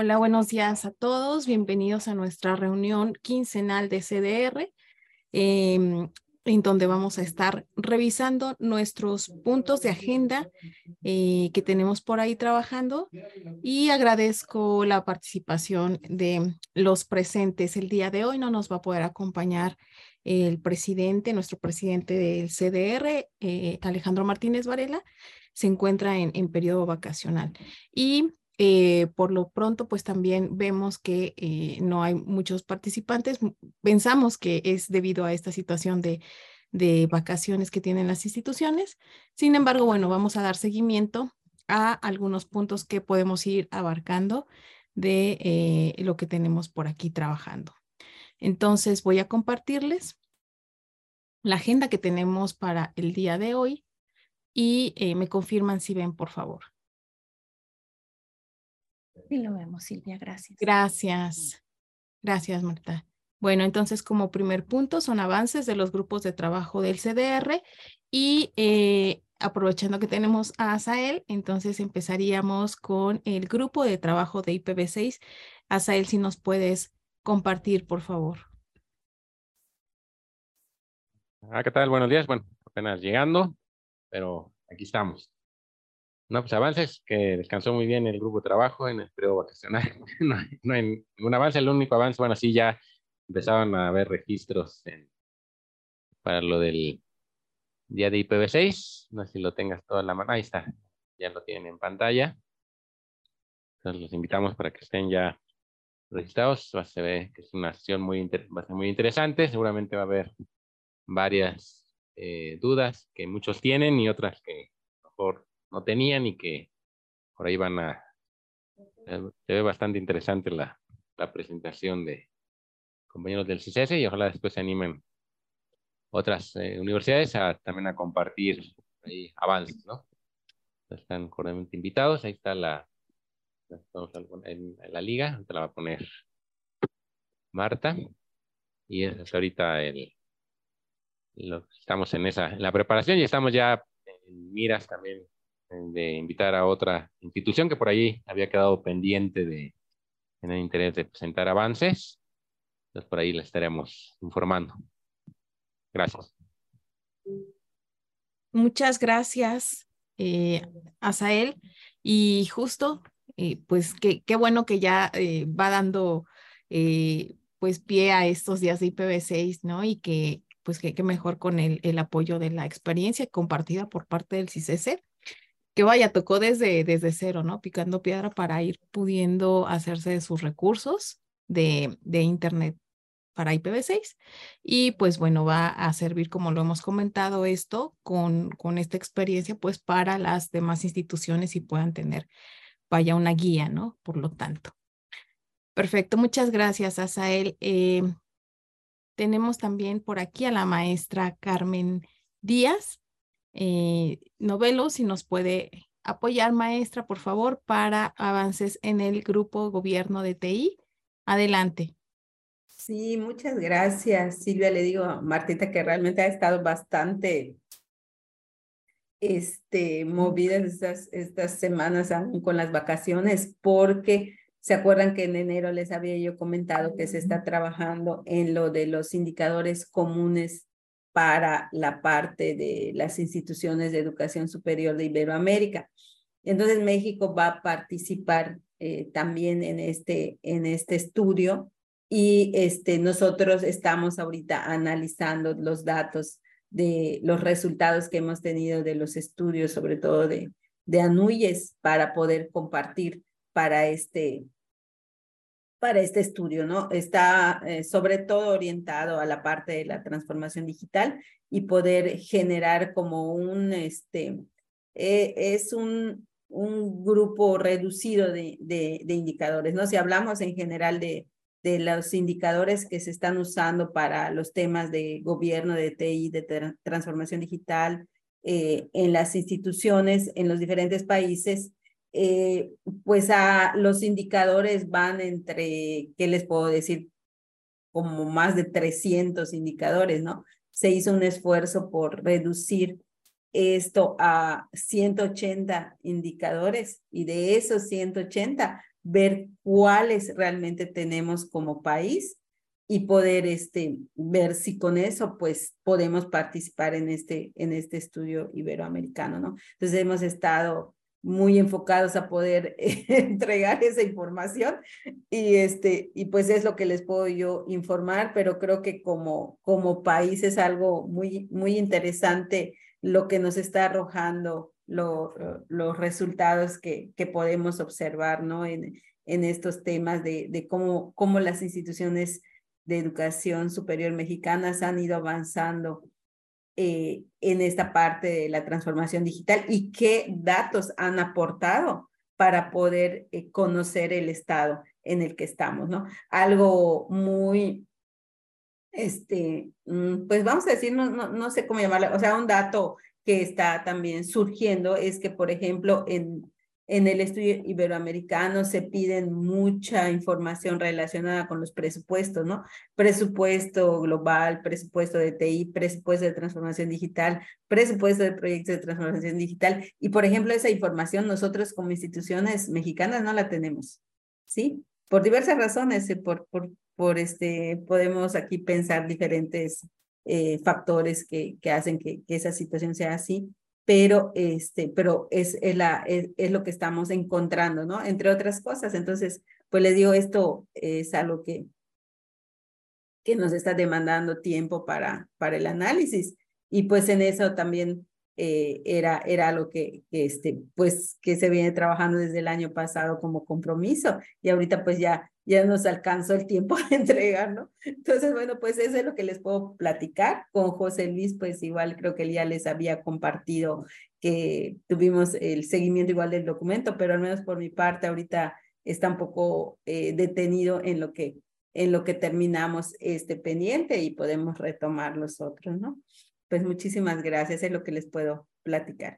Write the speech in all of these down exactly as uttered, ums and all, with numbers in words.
Hola, buenos días a todos. Bienvenidos a nuestra reunión quincenal de C D R, eh, en donde vamos a estar revisando nuestros puntos de agenda eh, que tenemos por ahí trabajando. Y agradezco la participación de los presentes. El día de hoy no nos va a poder acompañar el presidente, nuestro presidente del C D R, eh, Alejandro Martínez Varela. Se encuentra en, en periodo vacacional. Y Eh, por lo pronto, pues también vemos que eh, no hay muchos participantes. Pensamos que es debido a esta situación de, de vacaciones que tienen las instituciones. Sin embargo, bueno, vamos a dar seguimiento a algunos puntos que podemos ir abarcando de eh, lo que tenemos por aquí trabajando. Entonces, voy a compartirles la agenda que tenemos para el día de hoy y eh, me confirman si ven, por favor. Sí, lo vemos, Silvia, gracias. Gracias. Gracias, Marta. Bueno, entonces como primer punto son avances de los grupos de trabajo del C D R y eh, aprovechando que tenemos a Asael, entonces empezaríamos con el grupo de trabajo de I P v seis. Asael, si nos puedes compartir, por favor. Ah, ¿qué tal? Buenos días. Bueno, apenas llegando, pero aquí estamos. No, pues avances, que descansó muy bien el grupo de trabajo en el periodo vacacional. No hay, no hay ningún avance, el único avance, bueno, sí ya empezaban a haber registros en- para lo del día de I P v seis. No sé si lo tengas todo en la mano, ahí está, ya lo tienen en pantalla. Entonces los invitamos para que estén ya registrados. Va- Se ve que es una sesión muy, inter- va a ser muy interesante, seguramente va a haber varias eh, dudas que muchos tienen y otras que a lo mejor no tenían y que por ahí van a... eh, se ve bastante interesante la, la presentación de compañeros del C I C E S y ojalá después se animen otras eh, universidades a también a compartir ahí avances, ¿no? Están cordialmente invitados. Ahí está la, la- estamos en, en la liga, te la va a poner Marta y es hasta ahorita el, lo, estamos en esa, en la preparación y estamos ya en miras también de invitar a otra institución que por ahí había quedado pendiente de tener interés de presentar avances. Entonces por ahí le estaremos informando. Gracias. Muchas gracias, eh, Asael. Y justo, eh, pues qué, qué bueno que ya eh, va dando eh, pues pie a estos días de I P v seis, ¿no? Y que pues que, que mejor con el, el apoyo de la experiencia compartida por parte del C I C E S E, que vaya, tocó desde, desde cero, ¿no? Picando piedra para ir pudiendo hacerse de sus recursos de, de Internet para I P v seis. Y pues bueno, va a servir, como lo hemos comentado, esto con, con esta experiencia, pues para las demás instituciones y puedan tener, vaya, una guía, ¿no? Por lo tanto. Perfecto, muchas gracias, Asael. Eh, tenemos también por aquí a la maestra Carmen Díaz, eh, Novelo, si nos puede apoyar, maestra, por favor, para avances en el grupo gobierno de T I. Adelante. Sí, muchas gracias, Silvia. Le digo a Martita que realmente ha estado bastante este, movida estas, estas semanas aún con las vacaciones, porque se acuerdan que en enero les había yo comentado que se está trabajando en lo de los indicadores comunes para la parte de las instituciones de educación superior de Iberoamérica. Entonces México va a participar eh, también en este, en este estudio y este, nosotros estamos ahorita analizando los datos de los resultados que hemos tenido de los estudios, sobre todo de, de ANUYES, para poder compartir para este, para este estudio, ¿no? Está eh, sobre todo orientado a la parte de la transformación digital y poder generar como un, este, eh, es un, un grupo reducido de, de, de indicadores, ¿no? Si hablamos en general de, de los indicadores que se están usando para los temas de gobierno, de T I, de tra transformación digital, eh, en las instituciones, en los diferentes países, eh, pues a los indicadores van entre, ¿qué les puedo decir? Como más de trescientos indicadores, ¿no? Se hizo un esfuerzo por reducir esto a ciento ochenta indicadores y de esos ciento ochenta ver cuáles realmente tenemos como país y poder este, ver si con eso pues podemos participar en este, en este estudio iberoamericano, ¿no? Entonces hemos estado muy enfocados a poder eh, entregar esa información y, este, y pues es lo que les puedo yo informar, pero creo que como, como país es algo muy, muy interesante lo que nos está arrojando lo, los resultados que, que podemos observar, ¿no? En, en estos temas de, de cómo, cómo las instituciones de educación superior mexicanas han ido avanzando eh, en esta parte de la transformación digital y qué datos han aportado para poder eh, conocer el estado en el que estamos, ¿no? Algo muy, este, pues vamos a decir, no, no, no sé cómo llamarlo, o sea, un dato que está también surgiendo es que, por ejemplo, en, en el estudio iberoamericano se piden mucha información relacionada con los presupuestos, ¿no? Presupuesto global, presupuesto de T I, presupuesto de transformación digital, presupuesto de proyectos de transformación digital. Y, por ejemplo, esa información nosotros como instituciones mexicanas no la tenemos, ¿sí? Por diversas razones, por, por, por este, podemos aquí pensar diferentes eh, factores que, que hacen que, que esa situación sea así, pero, este, pero es, es, la, es, es lo que estamos encontrando, ¿no? Entre otras cosas. Entonces, pues les digo, esto es algo que, que nos está demandando tiempo para, para el análisis. Y pues en eso también eh, era, era lo que, que, este, pues, que se viene trabajando desde el año pasado como compromiso. Y ahorita pues ya, ya nos alcanzó el tiempo de entregar, ¿no? Entonces, bueno, pues eso es lo que les puedo platicar. Con José Luis, pues igual creo que él ya les había compartido que tuvimos el seguimiento igual del documento, pero al menos por mi parte ahorita está un poco eh, detenido en lo que en lo que terminamos este pendiente y podemos retomar los otros, ¿no? Pues muchísimas gracias, es lo que les puedo platicar.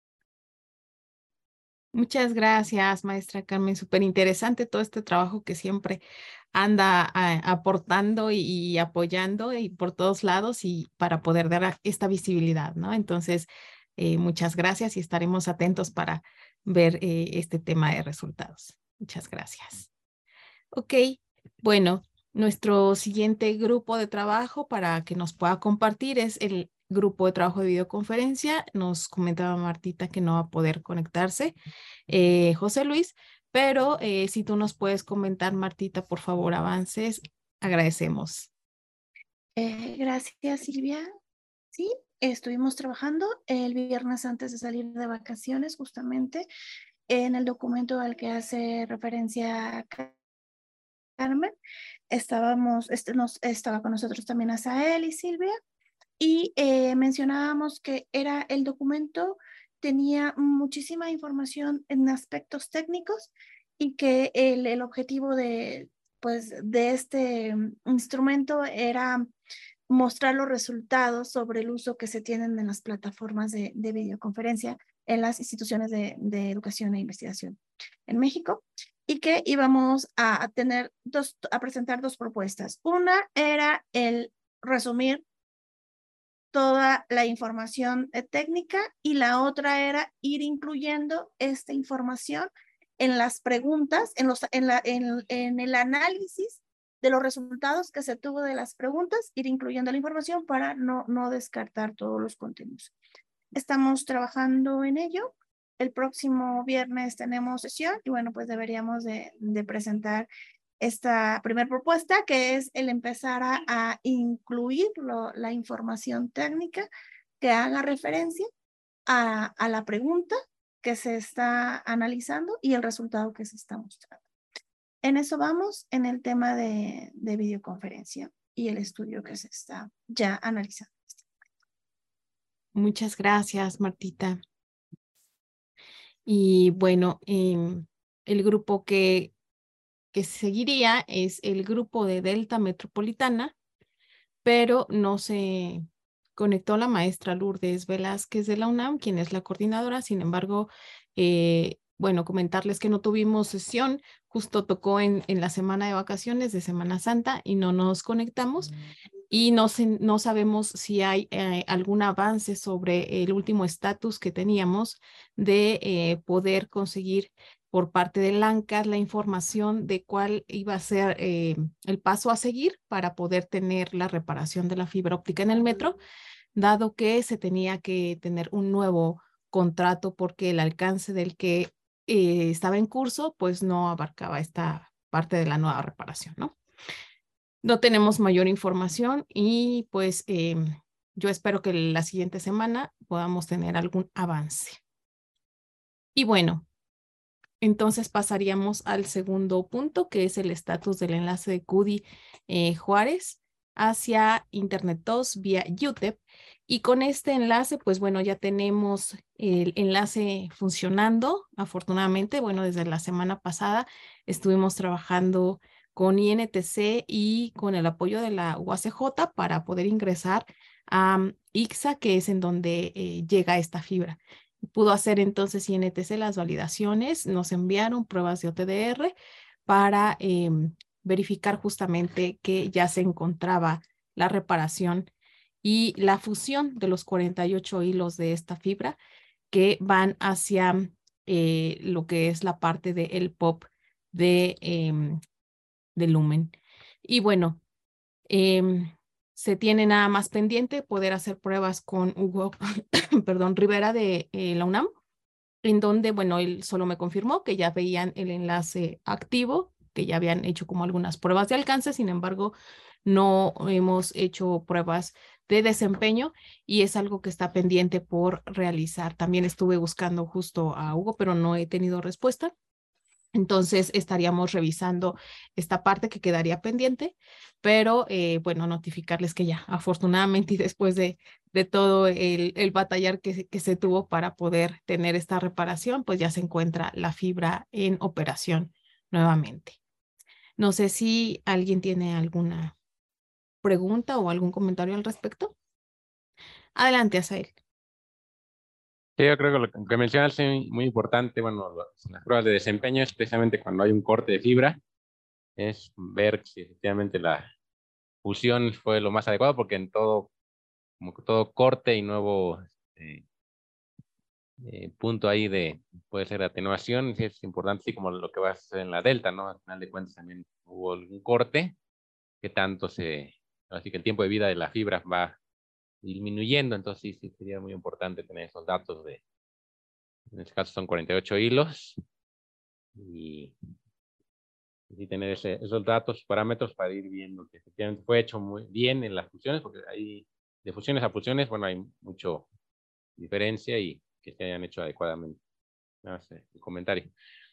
Muchas gracias, maestra Carmen. Súper interesante todo este trabajo que siempre anda a, aportando y, y apoyando y por todos lados y para poder dar esta visibilidad, ¿no? Entonces, eh, muchas gracias y estaremos atentos para ver eh, este tema de resultados. Muchas gracias. Ok, bueno, nuestro siguiente grupo de trabajo para que nos pueda compartir es el grupo de trabajo de videoconferencia. Nos comentaba Martita que no va a poder conectarse, eh, José Luis, pero eh, si tú nos puedes comentar, Martita, por favor, avances, agradecemos. Eh, gracias, Silvia. Sí, estuvimos trabajando el viernes antes de salir de vacaciones, justamente en el documento al que hace referencia Carmen. Estábamos, este, nos, estaba con nosotros también Asael y Silvia, y eh, mencionábamos que era el documento, tenía muchísima información en aspectos técnicos y que el, el objetivo de, pues, de este instrumento era mostrar los resultados sobre el uso que se tienen en las plataformas de, de videoconferencia en las instituciones de, de educación e investigación en México, y que íbamos a, a tener dos, a presentar dos propuestas. Una era el resumir toda la información técnica y la otra era ir incluyendo esta información en las preguntas, en, los, en, la, en, en el análisis de los resultados que se tuvo de las preguntas, ir incluyendo la información para no, no descartar todos los contenidos. Estamos trabajando en ello. El próximo viernes tenemos sesión y bueno, pues deberíamos de, de presentar esta primera propuesta, que es el empezar a, a incluir lo, la información técnica que haga referencia a, a la pregunta que se está analizando y el resultado que se está mostrando. En eso vamos en el tema de, de videoconferencia y el estudio que se está ya analizando. Muchas gracias, Martita. Y bueno, eh, el grupo que que seguiría es el grupo de Delta Metropolitana, pero no se conectó la maestra Lourdes Velázquez de la UNAM, quien es la coordinadora. Sin embargo, eh, bueno, comentarles que no tuvimos sesión, justo tocó en, en la semana de vacaciones de Semana Santa y no nos conectamos. Y no, se, no sabemos si hay eh, algún avance sobre el último estatus que teníamos de eh, poder conseguir por parte del ANCAD la información de cuál iba a ser eh, el paso a seguir para poder tener la reparación de la fibra óptica en el metro, dado que se tenía que tener un nuevo contrato porque el alcance del que eh, estaba en curso pues no abarcaba esta parte de la nueva reparación, ¿no? No tenemos mayor información y pues eh, yo espero que la siguiente semana podamos tener algún avance. Y bueno, entonces pasaríamos al segundo punto, que es el estatus del enlace de CUDI eh, Juárez hacia Internet dos vía U T E P. Y con este enlace, pues bueno, ya tenemos el enlace funcionando. Afortunadamente, bueno, desde la semana pasada estuvimos trabajando con I N T C y con el apoyo de la U A C J para poder ingresar a um, I C S A, que es en donde eh, llega esta fibra. Pudo hacer entonces I N T C las validaciones, nos enviaron pruebas de O T D R para eh, verificar justamente que ya se encontraba la reparación y la fusión de los cuarenta y ocho hilos de esta fibra que van hacia eh, lo que es la parte del de P O P de, eh, de Lumen. Y bueno, eh, se tiene nada más pendiente poder hacer pruebas con Hugo perdón, Rivera de eh, la UNAM, en donde, bueno, él solo me confirmó que ya veían el enlace activo, que ya habían hecho como algunas pruebas de alcance, sin embargo, no hemos hecho pruebas de desempeño y es algo que está pendiente por realizar. También estuve buscando justo a Hugo, pero no he tenido respuesta. Entonces estaríamos revisando esta parte que quedaría pendiente, pero eh, bueno, notificarles que ya afortunadamente y después de, de todo el, el batallar que, que se tuvo para poder tener esta reparación, pues ya se encuentra la fibra en operación nuevamente. No sé si alguien tiene alguna pregunta o algún comentario al respecto. Adelante, Asael. Sí, yo creo que lo que mencionas es muy, muy importante. Bueno, las pruebas de desempeño es precisamente cuando hay un corte de fibra, es ver si efectivamente la fusión fue lo más adecuado, porque en todo, como que todo corte y nuevo este, eh, punto ahí de, puede ser atenuación, sí es importante, así como lo que va a hacer en la delta, ¿no? Al final de cuentas también hubo algún corte, que tanto se, así que el tiempo de vida de la fibra va disminuyendo, entonces sí, sí sería muy importante tener esos datos de, en este caso son cuarenta y ocho hilos, y, y tener ese, esos datos, parámetros para ir viendo que efectivamente fue hecho muy bien en las fusiones, porque hay de fusiones a fusiones, bueno, hay mucho diferencia y que se hayan hecho adecuadamente. No sé, el comentario.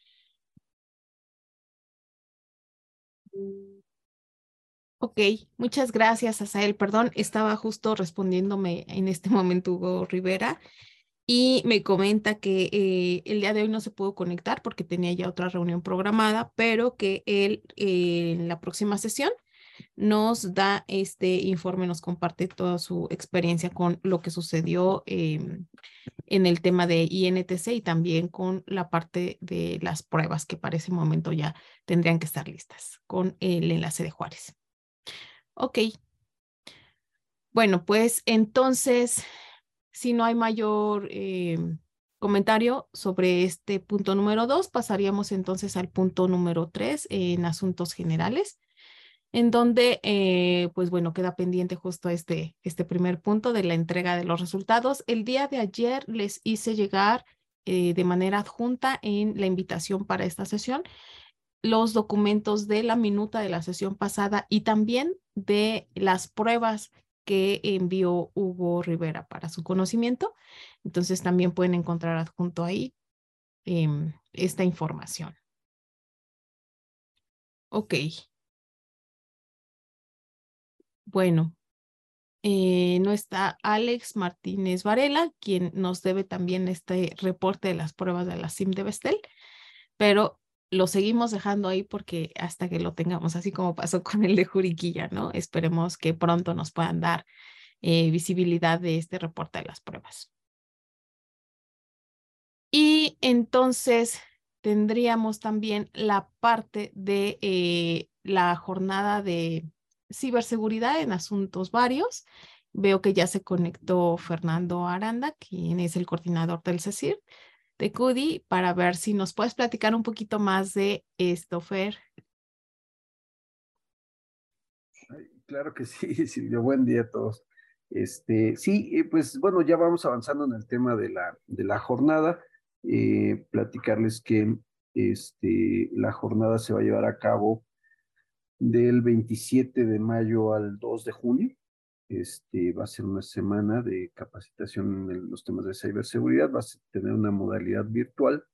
Ok, muchas gracias, Asael. Perdón, estaba justo respondiéndome en este momento Hugo Rivera y me comenta que eh, el día de hoy no se pudo conectar porque tenía ya otra reunión programada, pero que él eh, en la próxima sesión nos da este informe, nos comparte toda su experiencia con lo que sucedió eh, en el tema de I N T C y también con la parte de las pruebas que para ese momento ya tendrían que estar listas con el enlace de Juárez. Ok. Bueno, pues entonces, si no hay mayor eh, comentario sobre este punto número dos, pasaríamos entonces al punto número tres en asuntos generales, en donde, eh, pues bueno, queda pendiente justo este, este primer punto de la entrega de los resultados. El día de ayer les hice llegar eh, de manera adjunta en la invitación para esta sesión los documentos de la minuta de la sesión pasada y también de las pruebas que envió Hugo Rivera para su conocimiento. Entonces también pueden encontrar adjunto ahí eh, esta información. Ok. Bueno, eh, no está Alex Martínez Varela, quien nos debe también este reporte de las pruebas de la S I M de Bestel, pero lo seguimos dejando ahí porque hasta que lo tengamos, así como pasó con el de Juriquilla, ¿no? Esperemos que pronto nos puedan dar eh, visibilidad de este reporte de las pruebas. Y entonces tendríamos también la parte de eh, la jornada de ciberseguridad en asuntos varios. Veo que ya se conectó Fernando Aranda, quien es el coordinador del CECIR. de C U D I para ver si nos puedes platicar un poquito más de esto, Fer. Claro que sí, Silvia, buen día a todos. Este, sí, eh, pues bueno, ya vamos avanzando en el tema de la, de la jornada. Eh, platicarles que este, la jornada se va a llevar a cabo del veintisiete de mayo al dos de junio. Este, va a ser una semana de capacitación en los temas de ciberseguridad, va a tener una modalidad virtual.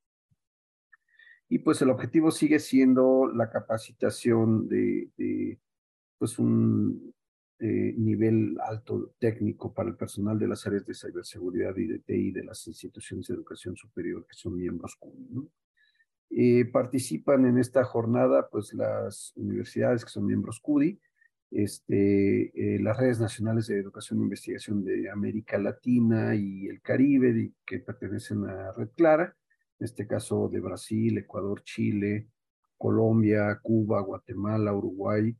Y pues el objetivo sigue siendo la capacitación de, de pues un eh, nivel alto técnico para el personal de las áreas de ciberseguridad y de T I de las instituciones de educación superior que son miembros C U D I, ¿no? Eh, participan en esta jornada pues las universidades que son miembros C U D I, este, eh, las redes nacionales de educación e investigación de América Latina y el Caribe de, que pertenecen a Red Clara, en este caso de Brasil, Ecuador, Chile, Colombia, Cuba, Guatemala, Uruguay.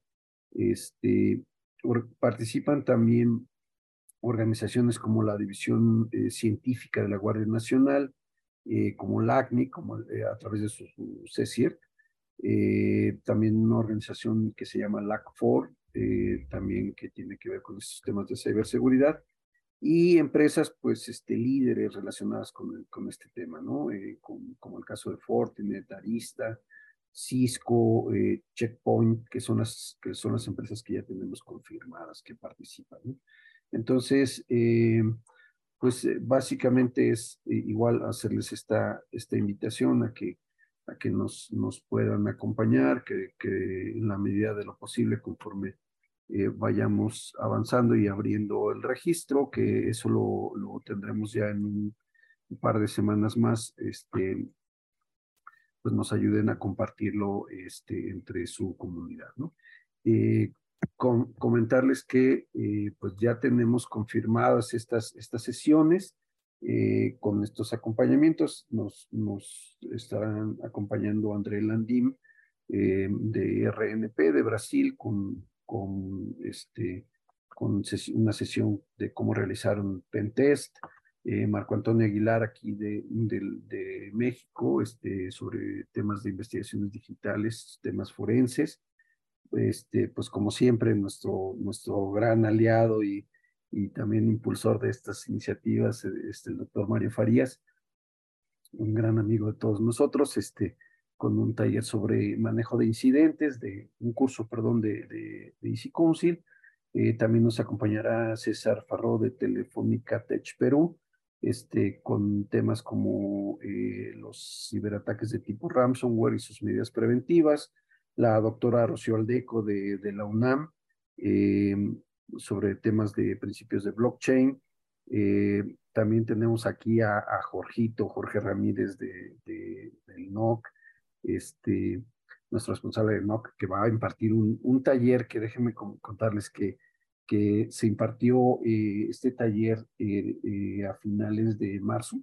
Este, or, participan también organizaciones como la División eh, Científica de la Guardia Nacional, eh, como la A C N I, como, eh, a través de su, su C S I R T, eh, también una organización que se llama L A C cuatro, eh, también que tiene que ver con estos temas de ciberseguridad, y empresas, pues, este, líderes relacionadas con, el, con este tema, ¿no? Eh, con, como el caso de Fortinet, Arista, Cisco, eh, Checkpoint, que son, las, que son las empresas que ya tenemos confirmadas que participan, ¿no? Entonces, eh, pues eh, básicamente es eh, igual hacerles esta, esta invitación a que, a que nos, nos puedan acompañar, que, que en la medida de lo posible, conforme eh, vayamos avanzando y abriendo el registro, que eso lo, lo tendremos ya en un, un par de semanas más, este, pues nos ayuden a compartirlo este, entre su comunidad, ¿no? Eh, com comentarles que eh, pues ya tenemos confirmadas estas, estas sesiones eh, con estos acompañamientos. Nos, nos estarán acompañando André Landim eh, de R N P de Brasil con, con, este, con ses una sesión de cómo realizar un pentest. Eh, Marco Antonio Aguilar aquí de, de, de México, este, sobre temas de investigaciones digitales, temas forenses. Este, pues como siempre, nuestro, nuestro gran aliado y, y también impulsor de estas iniciativas, este, el doctor Mario Farías, un gran amigo de todos nosotros, este, con un taller sobre manejo de incidentes, de un curso, perdón, de, de, de Easy Council. Eh, también nos acompañará César Farró de Telefónica Tech Perú, este, con temas como eh, los ciberataques de tipo ransomware y sus medidas preventivas. La doctora Rocío Aldeco de, de la UNAM, eh, sobre temas de principios de blockchain. Eh, también tenemos aquí a, a Jorgito, Jorge Ramírez de, de, del N O C, este, nuestro responsable del N O C, que va a impartir un, un taller que déjenme contarles que, que se impartió eh, este taller eh, eh, a finales de marzo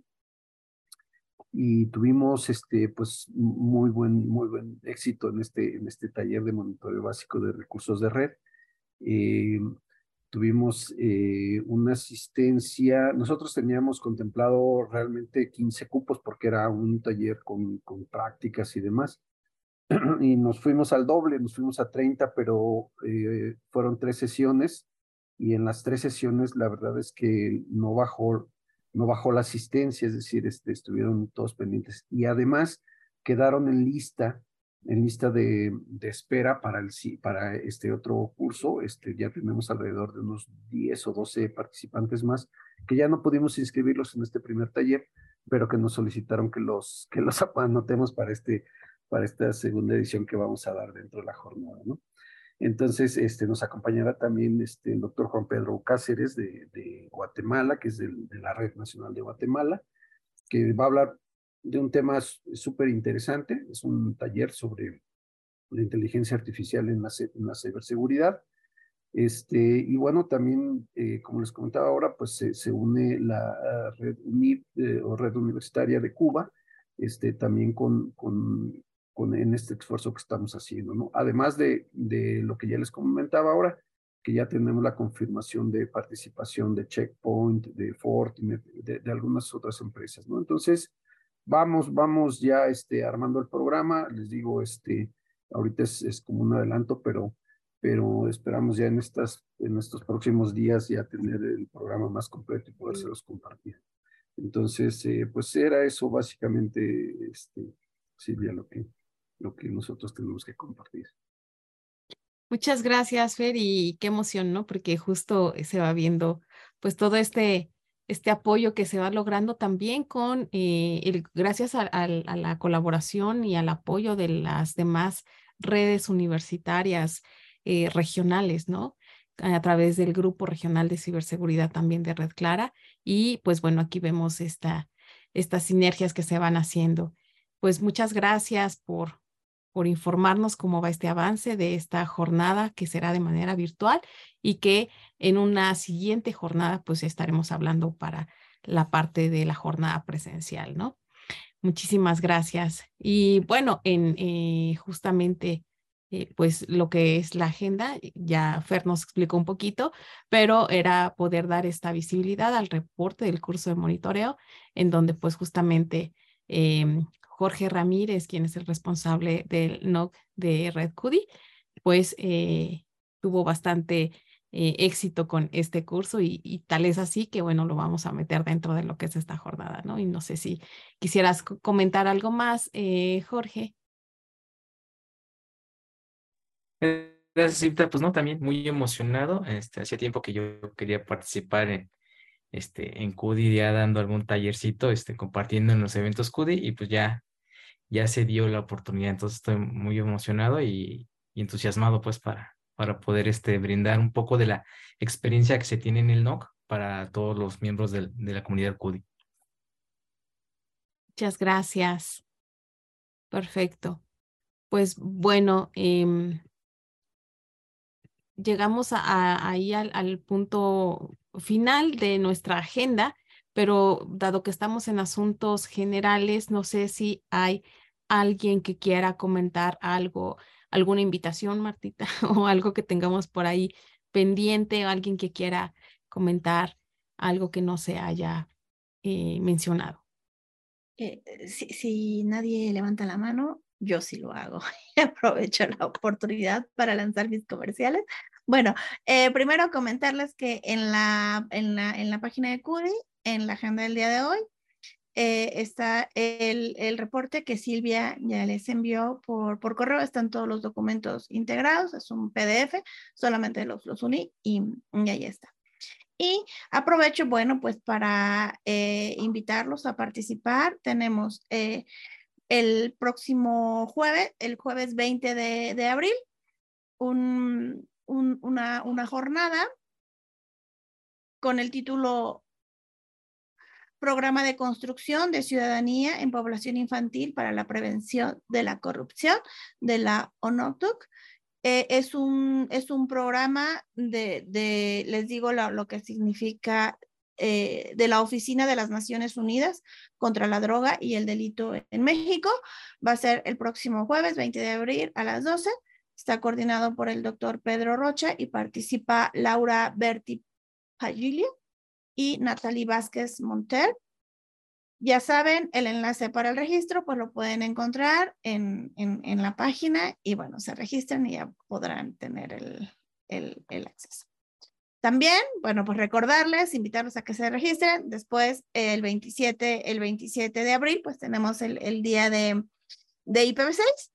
y tuvimos este, pues, muy buen, muy buen éxito en este, en este taller de monitoreo básico de recursos de red. Eh, Tuvimos eh, una asistencia, nosotros teníamos contemplado realmente quince cupos porque era un taller con, con prácticas y demás, y nos fuimos al doble, nos fuimos a treinta, pero eh, fueron tres sesiones, y en las tres sesiones la verdad es que no bajó, no bajó la asistencia, es decir, este, estuvieron todos pendientes, y además quedaron en lista en lista de, de espera para, el, para este otro curso. Este, ya tenemos alrededor de unos diez o doce participantes más que ya no pudimos inscribirlos en este primer taller, pero que nos solicitaron que los, que los anotemos para, este, para esta segunda edición que vamos a dar dentro de la jornada, ¿no? Entonces, este, nos acompañará también este, el doctor Juan Pedro Cáceres de, de Guatemala, que es del, de la Red Nacional de Guatemala, que va a hablar de un tema súper interesante. Es un taller sobre la inteligencia artificial en la, en la ciberseguridad. Este, y bueno, también, eh, como les comentaba ahora, pues se, se une la uh, red U N I P eh, o Red Universitaria de Cuba, este, también con, con, con, en este esfuerzo que estamos haciendo, ¿no? Además de, de lo que ya les comentaba ahora, que ya tenemos la confirmación de participación de Checkpoint, de Fortinet, de, de algunas otras empresas, ¿no? Entonces, vamos, vamos ya este, armando el programa. Les digo, este, ahorita es, es como un adelanto, pero, pero esperamos ya en, estas, en estos próximos días ya tener el programa más completo y podérselos compartir. Entonces, eh, pues era eso básicamente, este, Silvia, lo que, lo que nosotros tenemos que compartir. Muchas gracias, Fer, y qué emoción, ¿no? Porque justo se va viendo pues todo este, este apoyo que se va logrando también con, eh, el, gracias a, a, a la colaboración y al apoyo de las demás redes universitarias eh, regionales, ¿no? A través del Grupo Regional de Ciberseguridad también de Red Clara. Y pues bueno, aquí vemos esta, estas sinergias que se van haciendo. Pues muchas gracias por por informarnos cómo va este avance de esta jornada que será de manera virtual y que en una siguiente jornada pues estaremos hablando para la parte de la jornada presencial, ¿no? Muchísimas gracias. Y bueno, en eh, justamente eh, pues lo que es la agenda, ya Fer nos explicó un poquito, pero era poder dar esta visibilidad al reporte del curso de monitoreo, en donde pues justamente eh, Jorge Ramírez, quien es el responsable del N O C de Red Cudi, pues eh, tuvo bastante eh, éxito con este curso y, y tal es así que, bueno, lo vamos a meter dentro de lo que es esta jornada, ¿no? Y no sé si quisieras comentar algo más, eh, Jorge. Gracias, Cipta. Pues no, también muy emocionado. Este, hacía tiempo que yo quería participar en, este, en Cudi, ya dando algún tallercito, este, compartiendo en los eventos Cudi, y pues ya, ya se dio la oportunidad. Entonces estoy muy emocionado y, y entusiasmado pues para, para poder este, brindar un poco de la experiencia que se tiene en el N O C para todos los miembros del- de la comunidad Cudi. Muchas gracias. Perfecto. Pues bueno, em, llegamos a, a- ahí al, al punto final de nuestra agenda, pero dado que estamos en asuntos generales, no sé si hay alguien que quiera comentar algo, alguna invitación, Martita, o algo que tengamos por ahí pendiente, o alguien que quiera comentar algo que no se haya eh, mencionado. Eh, si, si nadie levanta la mano, yo sí lo hago. Aprovecho la oportunidad para lanzar mis comerciales. Bueno, eh, primero comentarles que en la, en la, en la página de Cudi, en la agenda del día de hoy, eh, está el, el reporte que Silvia ya les envió por, por correo. Están todos los documentos integrados, es un P D F, solamente los, los uní y, y ahí está. Y aprovecho, bueno, pues para eh, invitarlos a participar. Tenemos eh, el próximo jueves, el jueves veinte de, de abril, un, un, una, una jornada con el título Programa de Construcción de Ciudadanía en Población Infantil para la Prevención de la Corrupción de la ONOCTUC. Eh, es, un, es un programa de, de les digo lo, lo que significa, eh, de la Oficina de las Naciones Unidas contra la Droga y el Delito en México. Va a ser el próximo jueves veinte de abril a las doce. Está coordinado por el doctor Pedro Rocha y participa Laura Berti Pagilio y Natalie Vázquez Monter. Ya saben, el enlace para el registro pues lo pueden encontrar en, en, en la página y bueno, se registran y ya podrán tener el, el, el acceso. También, bueno, pues recordarles, invitarlos a que se registren. Después, el veintisiete, el veintisiete de abril, pues tenemos el, el día de, de I P v seis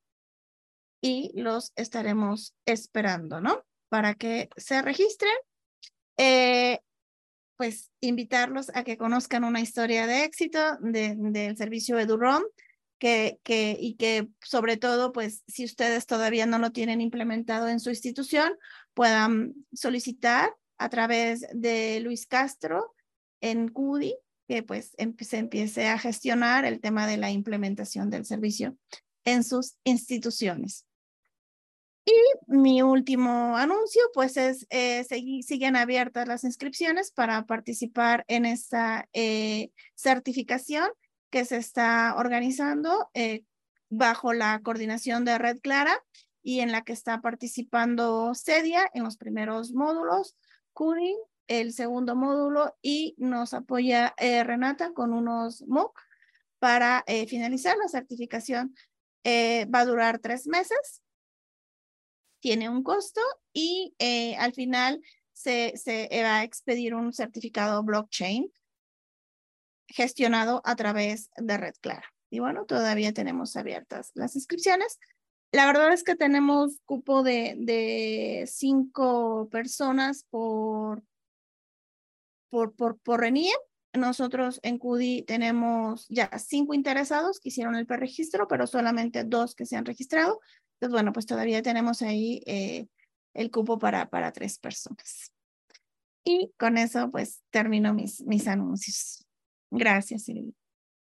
y los estaremos esperando, ¿no? Para que se registren. Eh, pues invitarlos a que conozcan una historia de éxito de, del servicio EduROM, que, que, y que sobre todo, pues si ustedes todavía no lo tienen implementado en su institución, puedan solicitar a través de Luis Castro en Cudi, que pues se empiece a gestionar el tema de la implementación del servicio en sus instituciones. Y mi último anuncio, pues es, eh, segui, siguen abiertas las inscripciones para participar en esta eh, certificación que se está organizando eh, bajo la coordinación de Red Clara y en la que está participando CEDIA en los primeros módulos, Cudi el segundo módulo y nos apoya eh, Renata con unos M O O C para eh, finalizar la certificación. Eh, va a durar tres meses, tiene un costo y eh, al final se, se va a expedir un certificado blockchain gestionado a través de Red Clara. Y bueno, todavía tenemos abiertas las inscripciones. La verdad es que tenemos cupo de, de cinco personas por, por, por, por RENIE. Nosotros en CUDI tenemos ya cinco interesados que hicieron el preregistro, pero solamente dos que se han registrado. Entonces, bueno, pues todavía tenemos ahí eh, el cupo para, para tres personas. Y con eso, pues, termino mis, mis anuncios. Gracias, Silvia.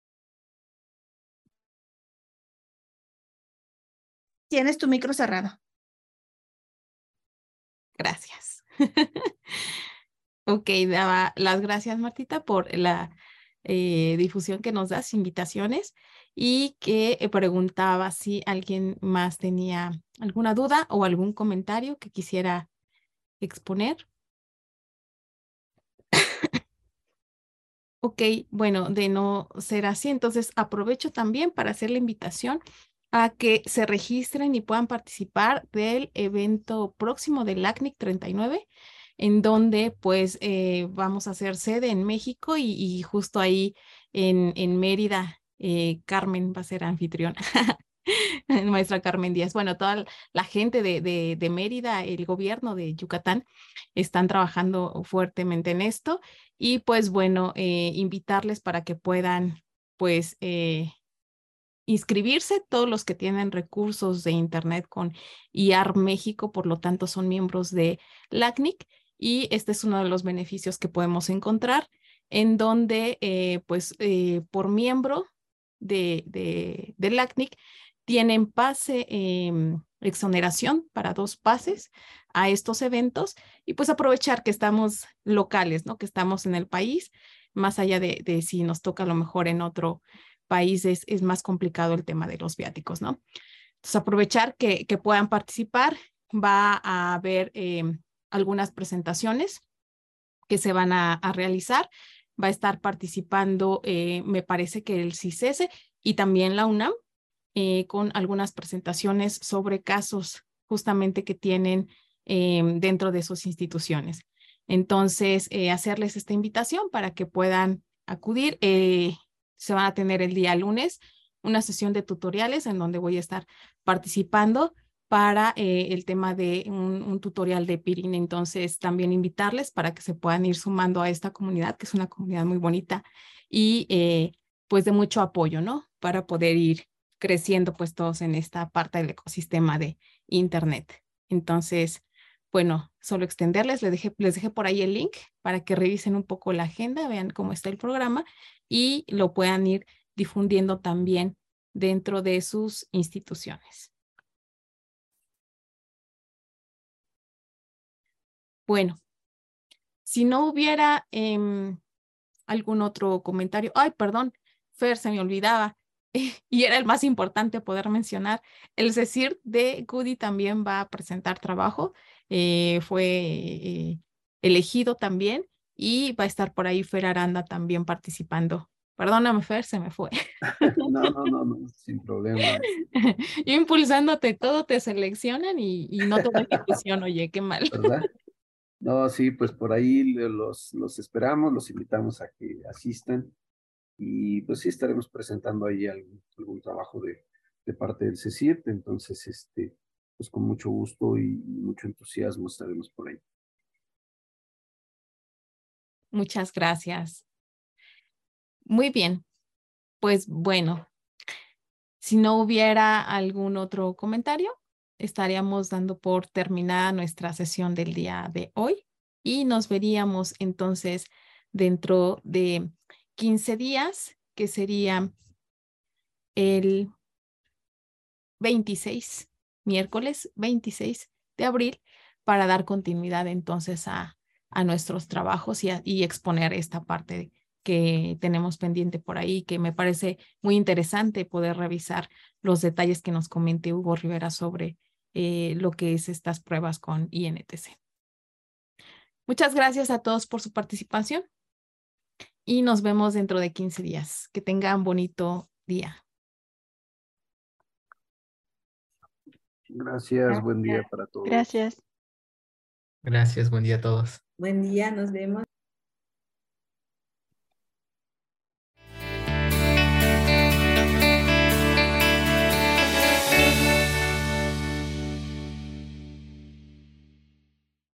Tienes tu micro cerrado. Gracias. Ok, daba las gracias, Martita, por la eh, difusión que nos das, invitaciones, y que eh, preguntaba si alguien más tenía alguna duda o algún comentario que quisiera exponer. Ok, bueno, de no ser así, entonces aprovecho también para hacer la invitación a que se registren y puedan participar del evento próximo del LACNIC treinta y nueve, en donde pues eh, vamos a hacer sede en México y, y justo ahí en, en Mérida, eh, Carmen va a ser anfitriona. Maestra Carmen Díaz. Bueno, toda la gente de, de, de Mérida, el gobierno de Yucatán, están trabajando fuertemente en esto y pues bueno, eh, invitarles para que puedan pues eh, inscribirse, todos los que tienen recursos de internet con I A R México, por lo tanto son miembros de LACNIC y este es uno de los beneficios que podemos encontrar en donde eh, pues eh, por miembro de, de, de LACNIC tienen pase, eh, exoneración para dos pases a estos eventos y pues aprovechar que estamos locales, ¿no? Que estamos en el país, más allá de, de si nos toca a lo mejor en otro país es, es más complicado el tema de los viáticos, ¿no? Entonces aprovechar que, que puedan participar, va a haber eh, algunas presentaciones que se van a, a realizar, va a estar participando, eh, me parece que el CICESE y también la UNAM, Eh, con algunas presentaciones sobre casos justamente que tienen eh, dentro de sus instituciones. Entonces, eh, hacerles esta invitación para que puedan acudir. Eh, se van a tener el día lunes una sesión de tutoriales en donde voy a estar participando para eh, el tema de un, un tutorial de Pirin. Entonces, también invitarles para que se puedan ir sumando a esta comunidad, que es una comunidad muy bonita y eh, pues de mucho apoyo, ¿no? Para poder ir creciendo pues todos en esta parte del ecosistema de internet. Entonces, bueno, solo extenderles, les dejé, les dejé por ahí el link para que revisen un poco la agenda, vean cómo está el programa y lo puedan ir difundiendo también dentro de sus instituciones. Bueno, si no hubiera eh, algún otro comentario, ay, perdón, Fer, se me olvidaba, y era el más importante poder mencionar, el CECIR de CUDI también va a presentar trabajo, eh, fue eh, elegido también y va a estar por ahí Fer Aranda también participando. Perdóname, Fer, se me fue. No, no, no, no, sin problema. Impulsándote todo, te seleccionan y, y no te da ejecución, oye, qué mal. ¿Verdad? No, sí, pues por ahí los, los esperamos, los invitamos a que asistan y pues sí estaremos presentando ahí algún, algún trabajo de, de parte del CECIR, entonces este, pues con mucho gusto y mucho entusiasmo estaremos por ahí. Muchas gracias. Muy bien, pues bueno, si no hubiera algún otro comentario, estaríamos dando por terminada nuestra sesión del día de hoy y nos veríamos entonces dentro de quince días, que sería el veintiséis, miércoles veintiséis de abril, para dar continuidad entonces a, a nuestros trabajos y, a, y exponer esta parte que tenemos pendiente por ahí, que me parece muy interesante poder revisar los detalles que nos comente Hugo Rivera sobre eh, lo que es estas pruebas con I N T C. Muchas gracias a todos por su participación y nos vemos dentro de quince días. Que tengan bonito día. Gracias, buen día para todos. Gracias. Gracias, buen día a todos. Buen día, nos vemos.